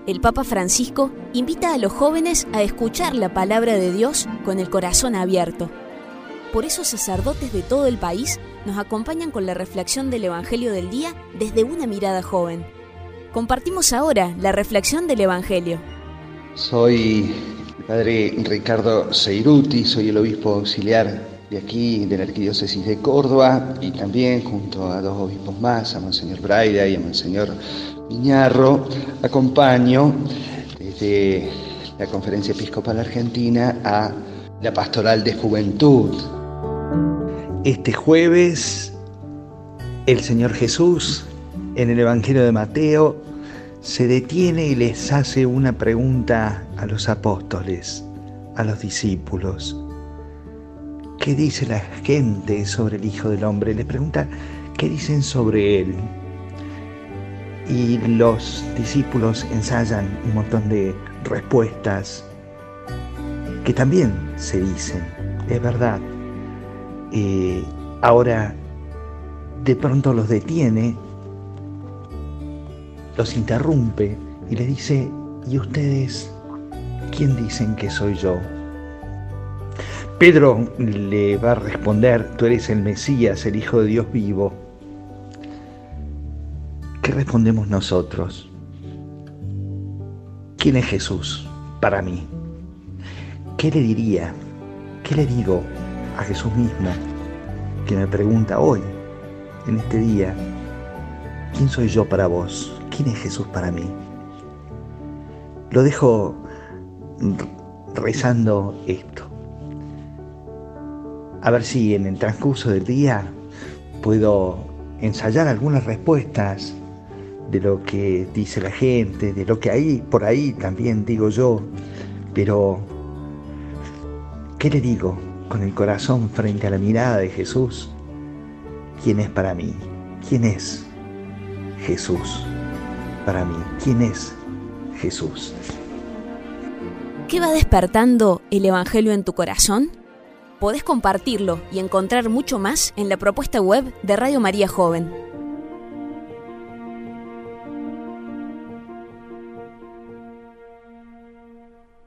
el Papa Francisco invita a los jóvenes a escuchar la palabra de Dios con el corazón abierto. Por eso sacerdotes de todo el país nos acompañan con la reflexión del Evangelio del día desde una mirada joven. Compartimos ahora la reflexión del Evangelio. Soy el padre Ricardo Seiruti, soy el obispo auxiliar de aquí, de la Arquidiócesis de Córdoba, y también junto a dos obispos más, a Monseñor Braida y a Monseñor Miñarro, acompaño desde la Conferencia Episcopal Argentina a la Pastoral de Juventud. Este jueves, el Señor Jesús, en el Evangelio de Mateo, se detiene y les hace una pregunta a los apóstoles, a los discípulos. ¿Qué dice la gente sobre el Hijo del Hombre? Les pregunta, ¿qué dicen sobre Él? Y los discípulos ensayan un montón de respuestas que también se dicen, es verdad. Ahora, de pronto los detiene, los interrumpe y les dice, ¿y ustedes quién dicen que soy yo? Pedro le va a responder, tú eres el Mesías, el Hijo de Dios vivo. ¿Qué respondemos nosotros? ¿Quién es Jesús para mí? ¿Qué le diría? ¿Qué le digo a Jesús mismo que me pregunta hoy, en este día, ¿quién soy yo para vos? ¿Quién es Jesús para mí? Lo dejo rezando esto. A ver si en el transcurso del día puedo ensayar algunas respuestas de lo que dice la gente, de lo que hay por ahí también digo yo, pero ¿qué le digo con el corazón frente a la mirada de Jesús? ¿Quién es para mí? ¿Quién es Jesús para mí? ¿Quién es Jesús? ¿Qué va despertando el Evangelio en tu corazón? Podés compartirlo y encontrar mucho más en la propuesta web de Radio María Joven.